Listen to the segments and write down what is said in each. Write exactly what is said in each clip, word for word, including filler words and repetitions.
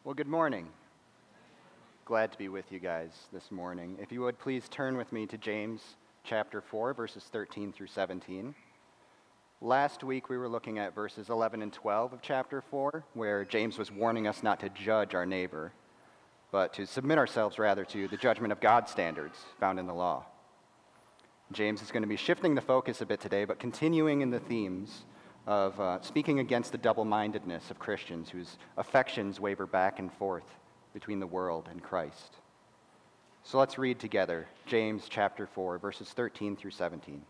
Well, good morning. Glad to be with you guys this morning. If you would please turn with me to James chapter four, verses thirteen through seventeen. Last week we were looking at verses eleven and twelve of chapter four, where James was warning us not to judge our neighbor, but to submit ourselves rather to the judgment of God's standards found in the law. James is going to be shifting the focus a bit today, but continuing in the themes of uh, speaking against the double-mindedness of Christians whose affections waver back and forth between the world and Christ. So let's read together James chapter four, verses thirteen through seventeen.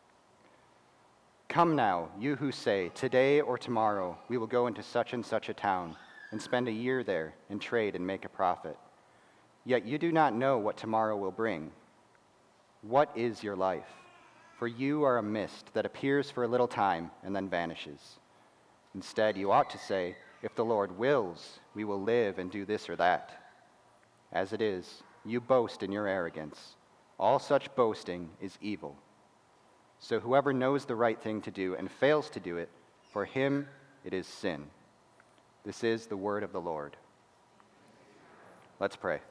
Come now, you who say, today or tomorrow we will go into such and such a town and spend a year there and trade and make a profit. Yet you do not know what tomorrow will bring. What is your life? For you are a mist that appears for a little time and then vanishes. Instead, you ought to say, if the Lord wills, we will live and do this or that. As it is, you boast in your arrogance. All such boasting is evil. So whoever knows the right thing to do and fails to do it, for him it is sin. This is the word of the Lord. Let's pray.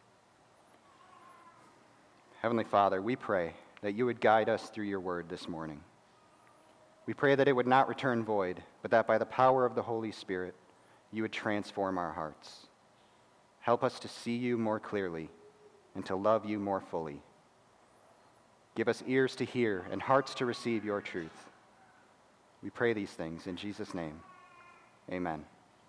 Heavenly Father, we pray that you would guide us through your word this morning. We pray that it would not return void, but that by the power of the Holy Spirit, you would transform our hearts. Help us to see you more clearly and to love you more fully. Give us ears to hear and hearts to receive your truth. We pray these things in Jesus' name. Amen.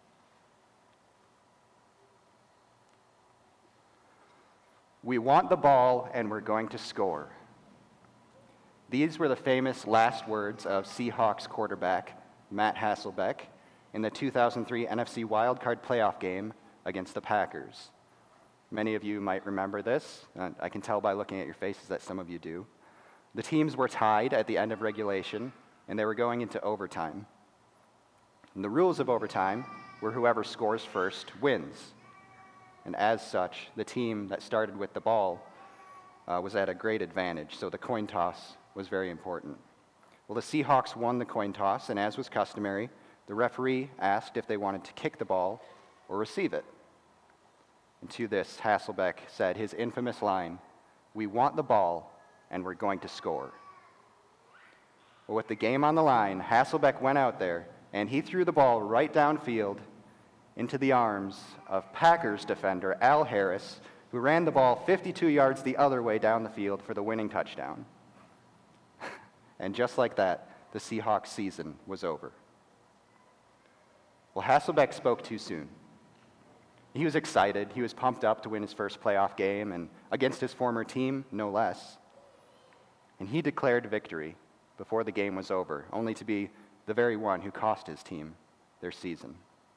We want the ball and we're going to score. These were the famous last words of Seahawks quarterback Matt Hasselbeck in the two thousand three N F C wildcard playoff game against the Packers. Many of you might remember this. Uh, I can tell by looking at your faces that some of you do. The teams were tied at the end of regulation, and they were going into overtime. And the rules of overtime were whoever scores first wins. And as such, the team that started with the ball uh, was at a great advantage, so the coin toss was very important. Well, the Seahawks won the coin toss, and as was customary, the referee asked if they wanted to kick the ball or receive it. And to this, Hasselbeck said his infamous line, "We want the ball, and we're going to score." Well, with the game on the line, Hasselbeck went out there, and he threw the ball right downfield into the arms of Packers defender Al Harris, who ran the ball fifty-two yards the other way down the field for the winning touchdown. And just like that, the Seahawks season was over. Well, Hasselbeck spoke too soon. He was excited. He was pumped up to win his first playoff game, and against his former team, no less. And he declared victory before the game was over, only to be the very one who cost his team their season.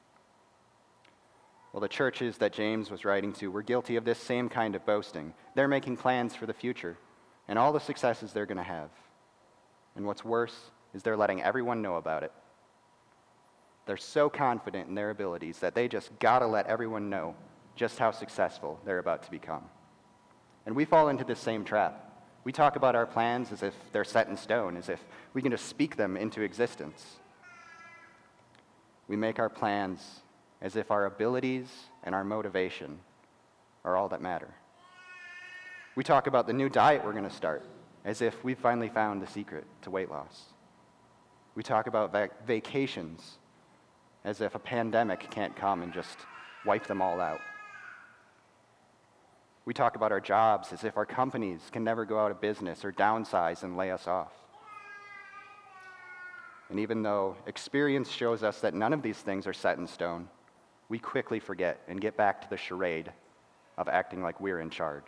Well, the churches that James was writing to were guilty of this same kind of boasting. They're making plans for the future and all the successes they're going to have. And what's worse is they're letting everyone know about it. They're so confident in their abilities that they just gotta let everyone know just how successful they're about to become. And we fall into this same trap. We talk about our plans as if they're set in stone, as if we can just speak them into existence. We make our plans as if our abilities and our motivation are all that matter. We talk about the new diet we're going to start as if we've finally found the secret to weight loss. We talk about vac- vacations as if a pandemic can't come and just wipe them all out. We talk about our jobs as if our companies can never go out of business or downsize and lay us off. And even though experience shows us that none of these things are set in stone, we quickly forget and get back to the charade of acting like we're in charge.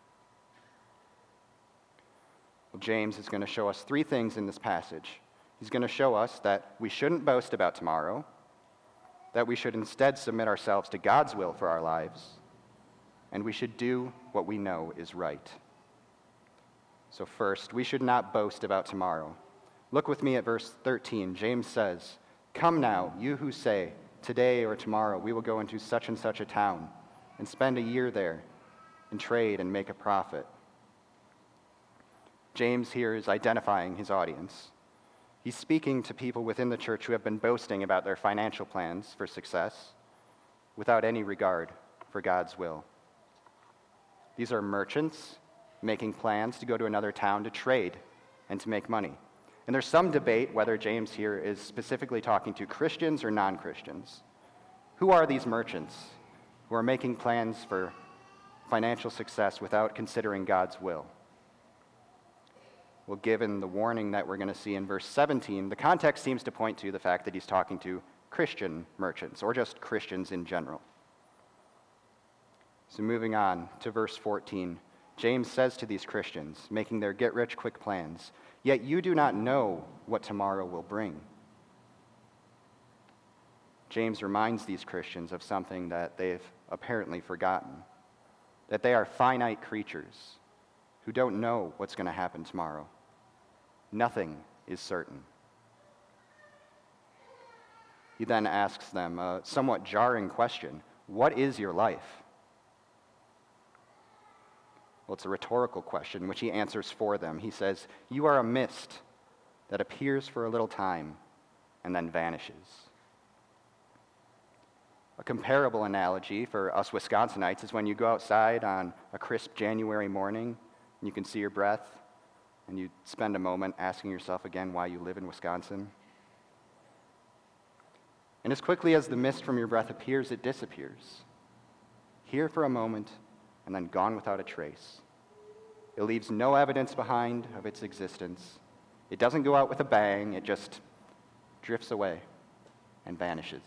Well, James is going to show us three things in this passage. He's going to show us that we shouldn't boast about tomorrow, that we should instead submit ourselves to God's will for our lives, and we should do what we know is right. So first, we should not boast about tomorrow. Look with me at verse thirteen. James says, "Come now, you who say, today or tomorrow we will go into such and such a town and spend a year there and trade and make a profit." James here is identifying his audience. He's speaking to people within the church who have been boasting about their financial plans for success. without any regard for God's will. These are merchants making plans to go to another town to trade and to make money. And there's some debate whether James here is specifically talking to Christians or non-Christians. Who are these merchants who are making plans for financial success without considering God's will? Well, given the warning that we're going to see in verse seventeen, the context seems to point to the fact that he's talking to Christian merchants, or just Christians in general. So moving on to verse fourteen, James says to these Christians, making their get-rich-quick plans, "Yet you do not know what tomorrow will bring." James reminds these Christians of something that they've apparently forgotten, that they are finite creatures who don't know what's going to happen tomorrow. Nothing is certain. He then asks them a somewhat jarring question: what is your life? Well, it's a rhetorical question, which he answers for them. He says, "You are a mist that appears for a little time and then vanishes." A comparable analogy for us Wisconsinites is when you go outside on a crisp January morning and you can see your breath, and you spend a moment asking yourself again why you live in Wisconsin. And as quickly as the mist from your breath appears, it disappears. Here for a moment, and then gone without a trace. It leaves no evidence behind of its existence. It doesn't go out with a bang, it just drifts away and vanishes.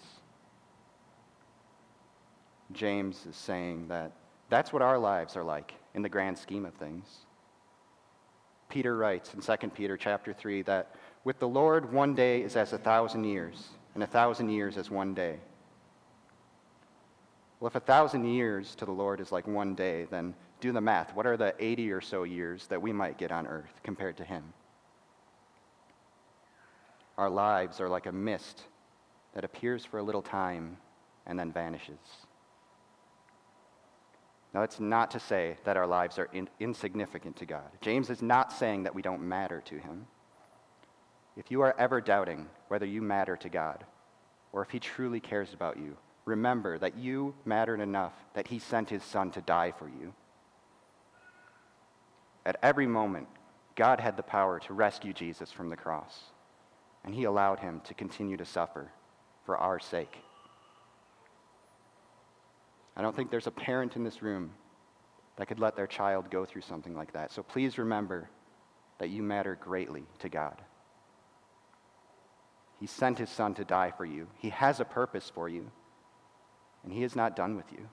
James is saying that that's what our lives are like in the grand scheme of things. Peter writes in Second Peter chapter three that with the Lord one day is as a thousand years, and a thousand years as one day. Well, if a thousand years to the Lord is like one day, then do the math. What are the eighty or so years that we might get on earth compared to him? Our lives are like a mist that appears for a little time and then vanishes. Now, that's not to say that our lives are in, insignificant to God. James is not saying that we don't matter to him. If you are ever doubting whether you matter to God, or if he truly cares about you, remember that you mattered enough that he sent his son to die for you. At every moment, God had the power to rescue Jesus from the cross, and he allowed him to continue to suffer for our sake. I don't think there's a parent in this room that could let their child go through something like that. So please remember that you matter greatly to God. He sent his son to die for you. He has a purpose for you, and he is not done with you.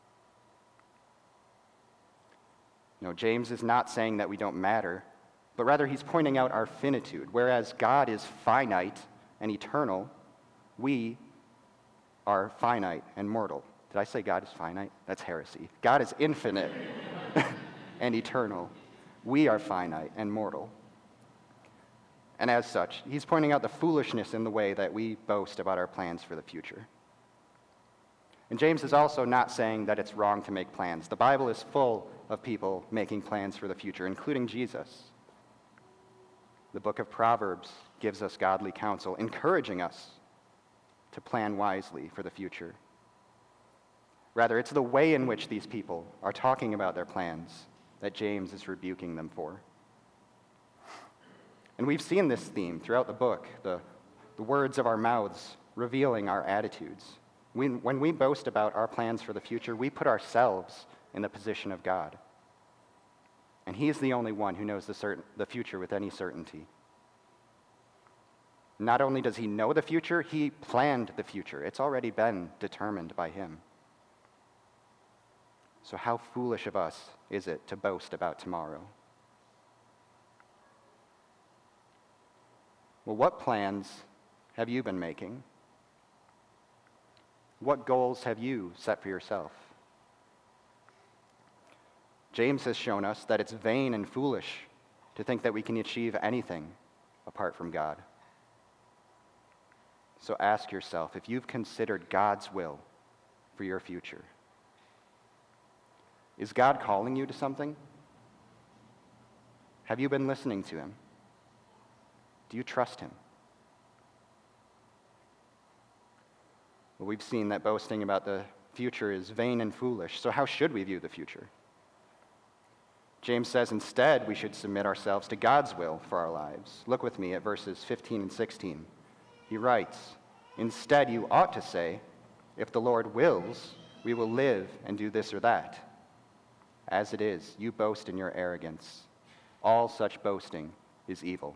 No, James is not saying that we don't matter, but rather he's pointing out our finitude. Whereas God is finite and eternal, we are finite and mortal. Did I say God is finite? That's heresy. God is infinite and eternal. We are finite and mortal. And as such, he's pointing out the foolishness in the way that we boast about our plans for the future. And James is also not saying that it's wrong to make plans. The Bible is full of people making plans for the future, including Jesus. The book of Proverbs gives us godly counsel, encouraging us to plan wisely for the future. Rather, it's the way in which these people are talking about their plans that James is rebuking them for. And we've seen this theme throughout the book, the, the words of our mouths revealing our attitudes. We, when we boast about our plans for the future, we put ourselves in the position of God. And he is the only one who knows the, certain, the future with any certainty. Not only does he know the future, he planned the future. It's already been determined by him. So how foolish of us is it to boast about tomorrow? Well, what plans have you been making? What goals have you set for yourself? James has shown us that it's vain and foolish to think that we can achieve anything apart from God. So ask yourself if you've considered God's will for your future. Is God calling you to something? Have you been listening to him? Do you trust him? Well, we've seen that boasting about the future is vain and foolish. So how should we view the future? James says instead we should submit ourselves to God's will for our lives. Look with me at verses fifteen and sixteen. He writes, "Instead you ought to say, if the Lord wills, we will live and do this or that. As it is, you boast in your arrogance. All such boasting is evil."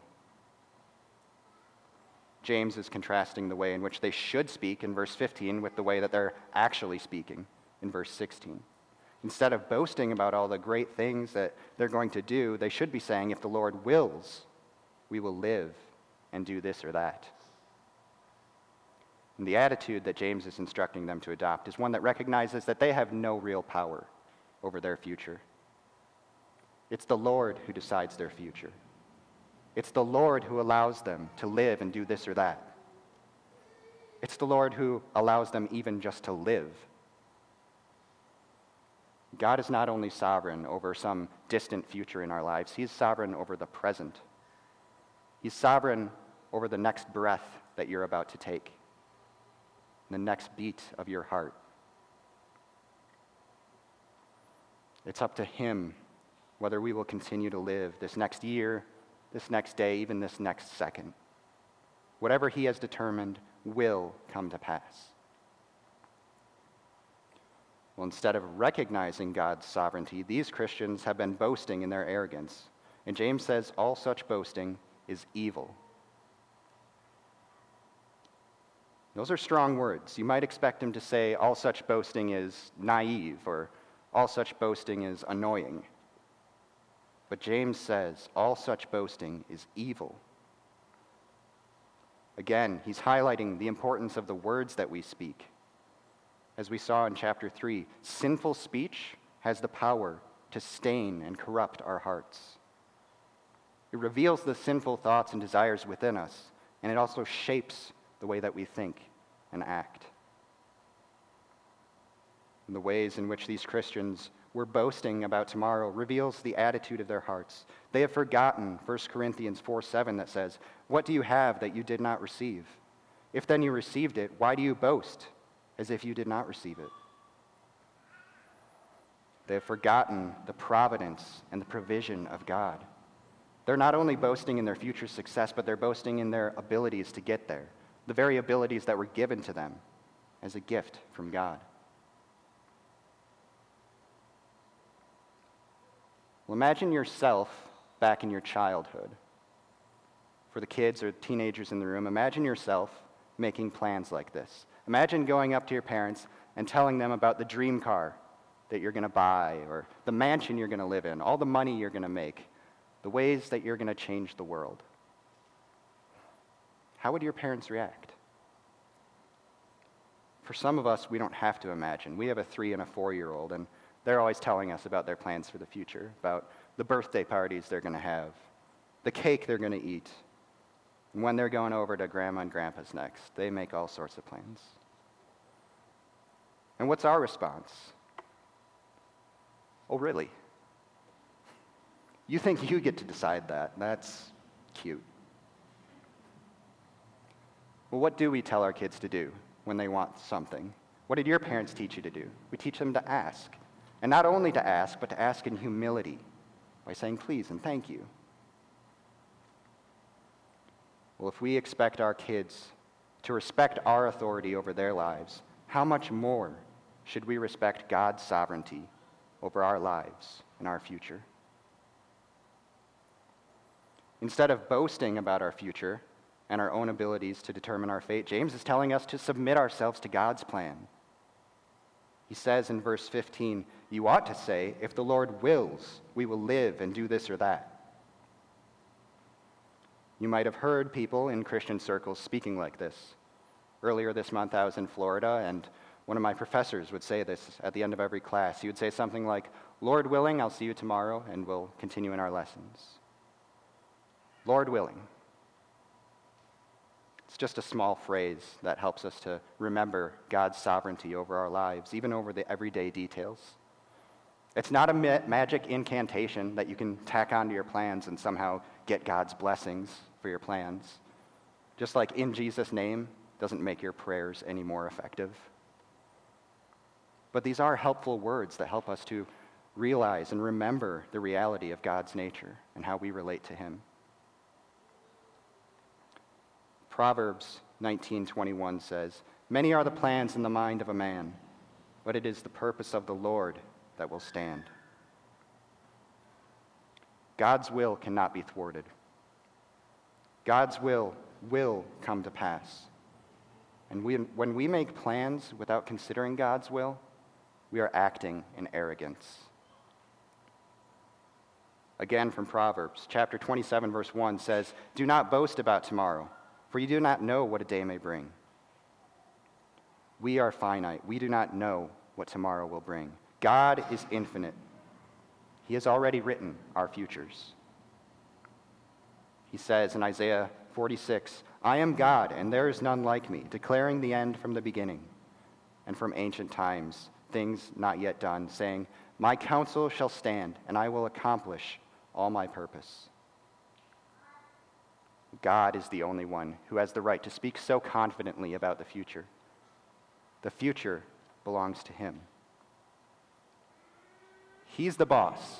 James is contrasting the way in which they should speak in verse fifteen with the way that they're actually speaking in verse sixteen. Instead of boasting about all the great things that they're going to do, they should be saying, if the Lord wills, we will live and do this or that. And the attitude that James is instructing them to adopt is one that recognizes that they have no real power over their future. It's the Lord who decides their future. It's the Lord who allows them to live and do this or that. It's the Lord who allows them even just to live. God is not only sovereign over some distant future in our lives, He is sovereign over the present. He's sovereign over the next breath that you're about to take, the next beat of your heart. It's up to Him whether we will continue to live this next year, this next day, even this next second. Whatever He has determined will come to pass. Well, instead of recognizing God's sovereignty, these Christians have been boasting in their arrogance. And James says all such boasting is evil. Those are strong words. You might expect him to say all such boasting is naive or all such boasting is annoying. But James says all such boasting is evil. Again, he's highlighting the importance of the words that we speak. As we saw in chapter three, sinful speech has the power to stain and corrupt our hearts. It reveals the sinful thoughts and desires within us, and it also shapes the way that we think and act. And the ways in which these Christians were boasting about tomorrow reveals the attitude of their hearts. They have forgotten First Corinthians four seven that says, "What do you have that you did not receive? If then you received it, why do you boast as if you did not receive it?" They have forgotten the providence and the provision of God. They're not only boasting in their future success, but they're boasting in their abilities to get there, the very abilities that were given to them as a gift from God. Well, imagine yourself back in your childhood. For the kids or teenagers in the room, imagine yourself making plans like this. Imagine going up to your parents and telling them about the dream car that you're going to buy, or the mansion you're going to live in, all the money you're going to make, the ways that you're going to change the world. How would your parents react? For some of us, we don't have to imagine. We have a three and a four-year-old, and they're always telling us about their plans for the future, about the birthday parties they're going to have, the cake they're going to eat, and when they're going over to Grandma and Grandpa's next. They make all sorts of plans. And what's our response? Oh, really? You think you get to decide that? That's cute. Well, what do we tell our kids to do when they want something? What did your parents teach you to do? We teach them to ask. And not only to ask, but to ask in humility by saying please and thank you. Well, if we expect our kids to respect our authority over their lives, how much more should we respect God's sovereignty over our lives and our future? Instead of boasting about our future and our own abilities to determine our fate, James is telling us to submit ourselves to God's plan. He says in verse fifteen, "You ought to say, if the Lord wills, we will live and do this or that." You might have heard people in Christian circles speaking like this. Earlier this month, I was in Florida, and one of my professors would say this at the end of every class. He would say something like, "Lord willing, I'll see you tomorrow, and we'll continue in our lessons." Lord willing. It's just a small phrase that helps us to remember God's sovereignty over our lives, even over the everyday details. It's not a ma- magic incantation that you can tack onto your plans and somehow get God's blessings for your plans. Just like in Jesus' name doesn't make your prayers any more effective. But these are helpful words that help us to realize and remember the reality of God's nature and how we relate to him. Proverbs nineteen twenty-one says, "Many are the plans in the mind of a man, but it is the purpose of the Lord that will stand." God's will cannot be thwarted. God's will will come to pass. And we, when we make plans without considering God's will, we are acting in arrogance. Again from Proverbs, chapter twenty-seven, verse one says, "Do not boast about tomorrow, for you do not know what a day may bring." We are finite. We do not know what tomorrow will bring. God is infinite. He has already written our futures. He says in Isaiah forty-six, "I am God, and there is none like me, declaring the end from the beginning, and from ancient times, things not yet done, saying, my counsel shall stand, and I will accomplish all my purpose." God is the only one who has the right to speak so confidently about the future. The future belongs to him. He's the boss.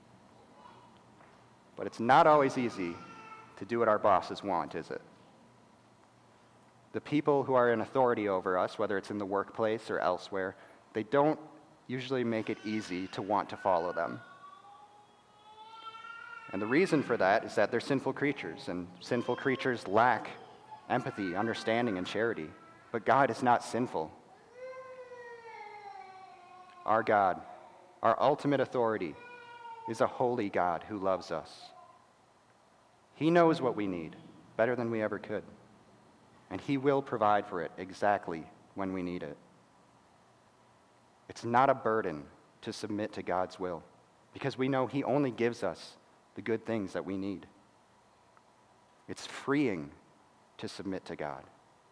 But it's not always easy to do what our bosses want, is it? The people who are in authority over us, whether it's in the workplace or elsewhere, they don't usually make it easy to want to follow them. And the reason for that is that they're sinful creatures, and sinful creatures lack empathy, understanding, and charity. But God is not sinful. Our God, our ultimate authority, is a holy God who loves us. He knows what we need better than we ever could, and he will provide for it exactly when we need it. It's not a burden to submit to God's will, because we know he only gives us the good things that we need. It's freeing to submit to God.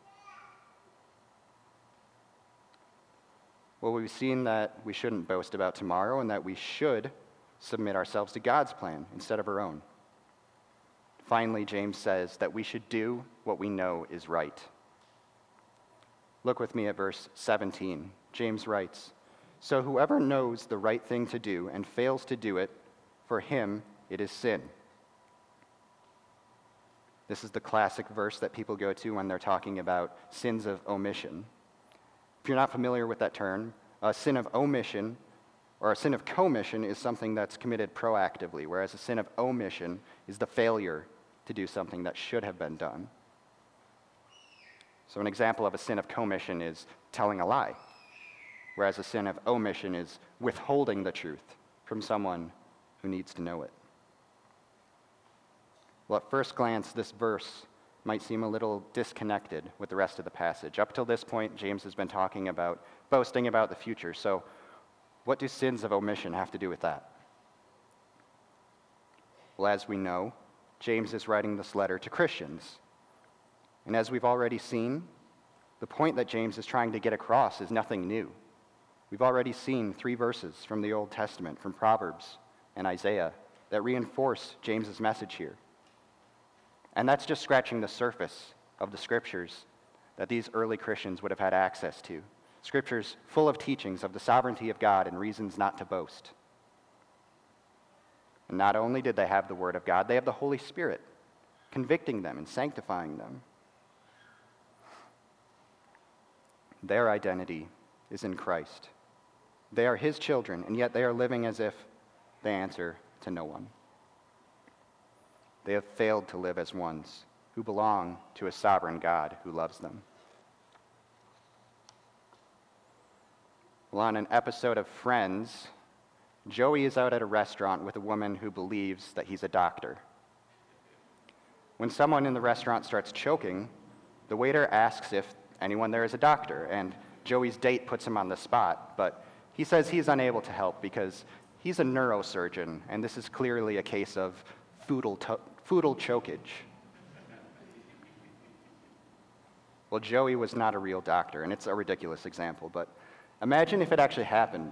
Well, we've seen that we shouldn't boast about tomorrow and that we should submit ourselves to God's plan instead of our own. Finally, James says that we should do what we know is right. Look with me at verse seventeen. James writes, "So whoever knows the right thing to do and fails to do it, for him it is sin." This is the classic verse that people go to when they're talking about sins of omission. If you're not familiar with that term, a sin of omission or a sin of commission is something that's committed proactively, whereas a sin of omission is the failure to do something that should have been done. So an example of a sin of commission is telling a lie, whereas a sin of omission is withholding the truth from someone who needs to know it. Well, at first glance, this verse might seem a little disconnected with the rest of the passage. Up till this point, James has been talking about boasting about the future. So what do sins of omission have to do with that? Well, as we know, James is writing this letter to Christians. And as we've already seen, the point that James is trying to get across is nothing new. We've already seen three verses from the Old Testament, from Proverbs and Isaiah, that reinforce James's message here. And that's just scratching the surface of the scriptures that these early Christians would have had access to. Scriptures full of teachings of the sovereignty of God and reasons not to boast. And not only did they have the Word of God, they have the Holy Spirit convicting them and sanctifying them. Their identity is in Christ. They are his children, and yet they are living as if they answer to no one. They have failed to live as ones who belong to a sovereign God who loves them. Well, on an episode of Friends, Joey is out at a restaurant with a woman who believes that he's a doctor. When someone in the restaurant starts choking, the waiter asks if anyone there is a doctor, and Joey's date puts him on the spot, but he says he's unable to help because he's a neurosurgeon, and this is clearly a case of foodal, to- foodal chokage. Well, Joey was not a real doctor, and it's a ridiculous example, but imagine if it actually happened.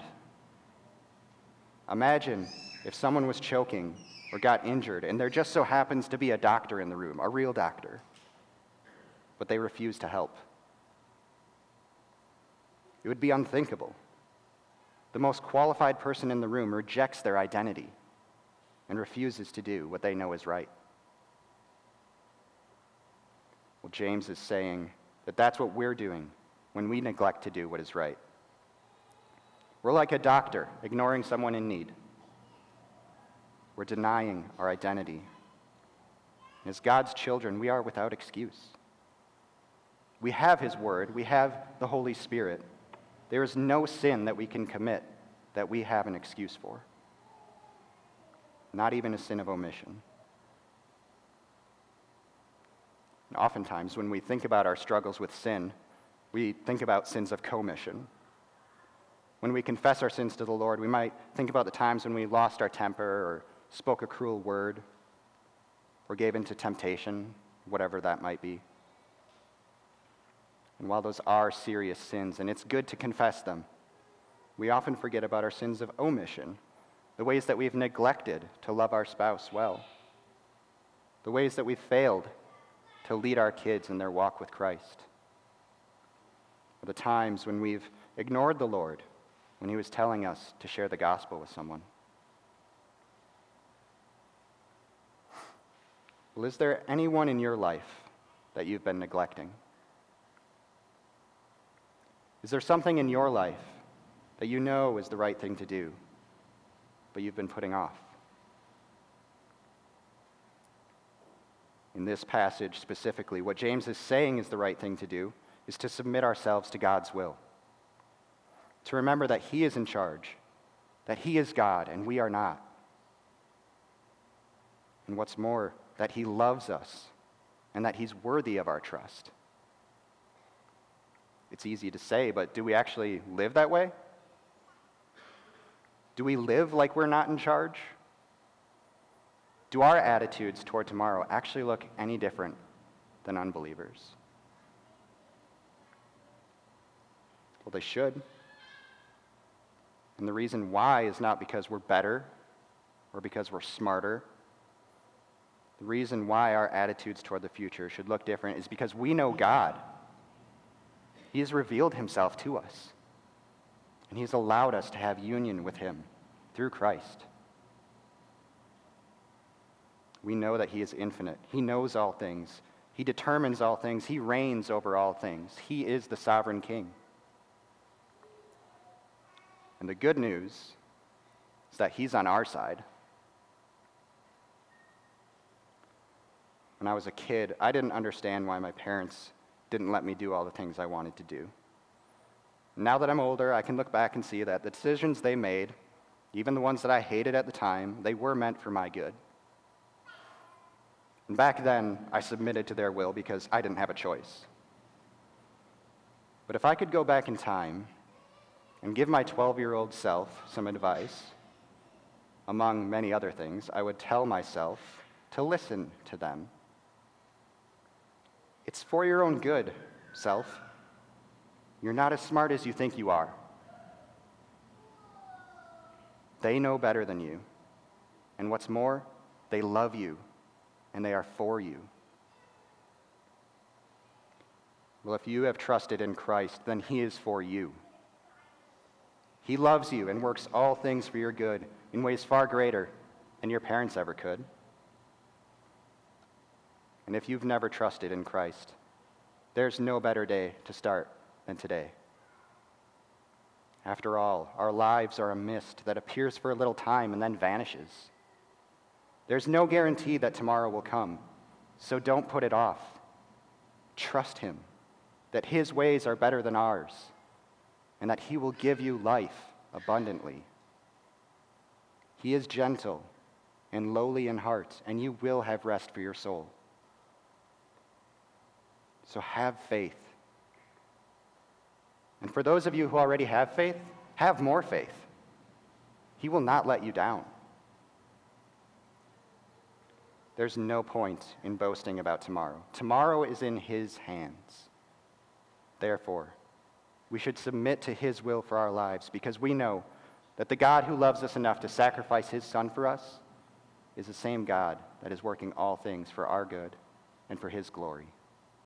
Imagine if someone was choking or got injured, and there just so happens to be a doctor in the room, a real doctor, but they refuse to help. It would be unthinkable. the most qualified person in the room rejects their identity and refuses to do what they know is right. Well, James is saying that that's what we're doing when we neglect to do what is right. We're like a doctor ignoring someone in need. We're denying our identity. As God's children, we are without excuse. We have His Word. We have the Holy Spirit. There is no sin that we can commit that we have an excuse for. Not even a sin of omission. And oftentimes, when we think about our struggles with sin, we think about sins of commission. When we confess our sins to the Lord, we might think about the times when we lost our temper or spoke a cruel word or gave in to temptation, whatever that might be. And while those are serious sins, and it's good to confess them, we often forget about our sins of omission, the ways that we've neglected to love our spouse well, the ways that we've failed to lead our kids in their walk with Christ, or the times when we've ignored the Lord when He was telling us to share the gospel with someone. Well, is there anyone in your life that you've been neglecting? Is there something in your life that you know is the right thing to do, but you've been putting off? In this passage specifically, what James is saying is the right thing to do is to submit ourselves to God's will. To remember that He is in charge, that He is God and we are not. And what's more, that He loves us and that He's worthy of our trust. It's easy to say, but do we actually live that way? Do we live like we're not in charge? Do our attitudes toward tomorrow actually look any different than unbelievers? Well, they should. And the reason why is not because we're better or because we're smarter. The reason why our attitudes toward the future should look different is because we know God. He has revealed Himself to us, and He's allowed us to have union with Him through Christ. We know that He is infinite. He knows all things. He determines all things. He reigns over all things. He is the sovereign King. And the good news is that He's on our side. When I was a kid, I didn't understand why my parents didn't let me do all the things I wanted to do. Now that I'm older, I can look back and see that the decisions they made, even the ones that I hated at the time, they were meant for my good. And back then, I submitted to their will because I didn't have a choice. But if I could go back in time and give my twelve-year-old self some advice, among many other things, I would tell myself to listen to them. It's for your own good, self. You're not as smart as you think you are. They know better than you. And what's more, they love you, and they are for you. Well, if you have trusted in Christ, then He is for you. He loves you and works all things for your good in ways far greater than your parents ever could. And if you've never trusted in Christ, there's no better day to start than today. After all, our lives are a mist that appears for a little time and then vanishes. There's no guarantee that tomorrow will come, so don't put it off. Trust Him, that His ways are better than ours, and that He will give you life abundantly. He is gentle and lowly in heart, and you will have rest for your soul. So have faith. And for those of you who already have faith, have more faith. He will not let you down. There's no point in boasting about tomorrow. Tomorrow is in His hands. Therefore, we should submit to His will for our lives because we know that the God who loves us enough to sacrifice His Son for us is the same God that is working all things for our good and for His glory.